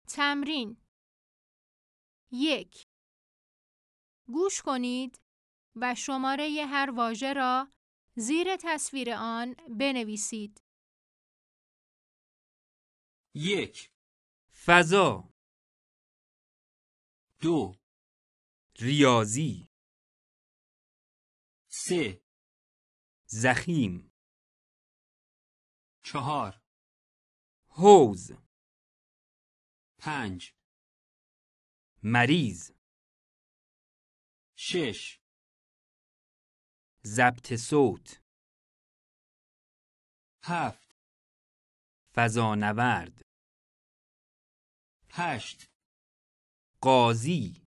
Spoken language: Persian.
تمرین 1. گوش کنید و شماره هر واژه را زیر تصویر آن بنویسید. 1. فضا 2. ریاضی 3. ضخیم 4. حوض 5. مریض 6. ضبط صوت 7. فضانورد 8. قاضی